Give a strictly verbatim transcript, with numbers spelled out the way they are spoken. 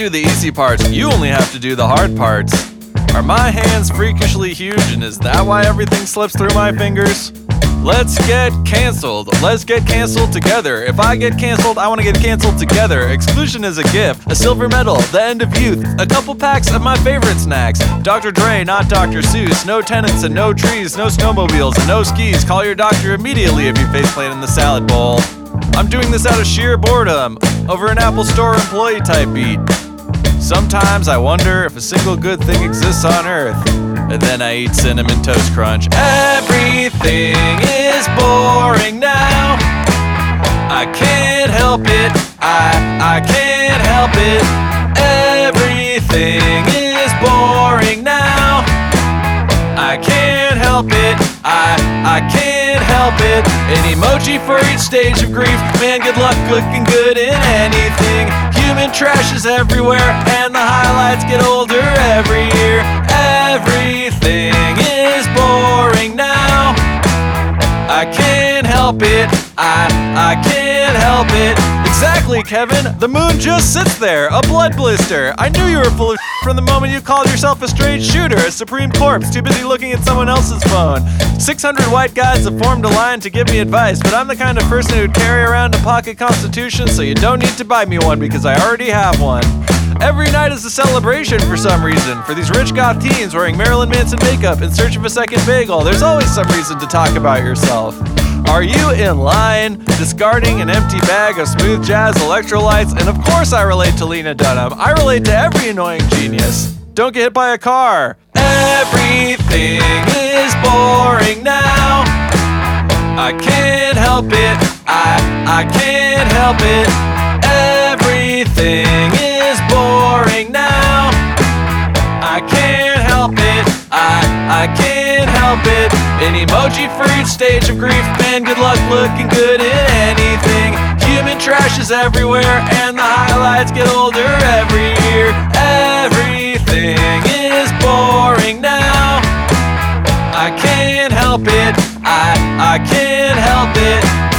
do the easy parts, you only have to do the hard parts. Are my hands freakishly huge, and is that why everything slips through my fingers? Let's get canceled. Let's get canceled together. If I get canceled, I want to get canceled together. Exclusion is a gift, a silver medal, the end of youth, a couple packs of my favorite snacks. Doctor Dre, not Doctor Seuss. No tenants and no trees, no snowmobiles and no skis. Call your doctor immediately if you faceplant in the salad bowl. I'm doing this out of sheer boredom, over an Apple Store employee type beat. Sometimes I wonder if a single good thing exists on Earth, and then I eat Cinnamon Toast Crunch. Everything is boring now. I can't help it. I, I can't help it. Everything is boring now. I can't help it. I, I can't help it. An emoji for each stage of grief. Man, good luck looking good in anything. Human trash is everywhere, and the highlights get older every year. Everything is boring now. I can't help it. I, I can't help it. Exactly, Kevin. The moon just sits there, a blood blister. I knew you were full of shit from the moment you called yourself a straight shooter, a supreme corpse, too busy looking at someone else's phone. six hundred white guys have formed a line to give me advice, but I'm the kind of person who'd carry around a pocket constitution, so you don't need to buy me one because I already have one. Every night is a celebration for some reason. For these rich goth teens wearing Marilyn Manson makeup in search of a second bagel, there's always some reason to talk about yourself. Are you in line, discarding an empty bag of smooth jazz electrolytes? And of course I relate to Lena Dunham. I relate to every annoying genius. Don't get hit by a car. Everything is boring now. I can't help it. I, I can't help it. Everything is boring now. I can't help it. I, I can't help it. An emoji for each stage of grief. Man, good luck looking good in anything. Human trash is everywhere, and the highlights get older every year. Everything is boring now. I can't help it. I, I can't help it.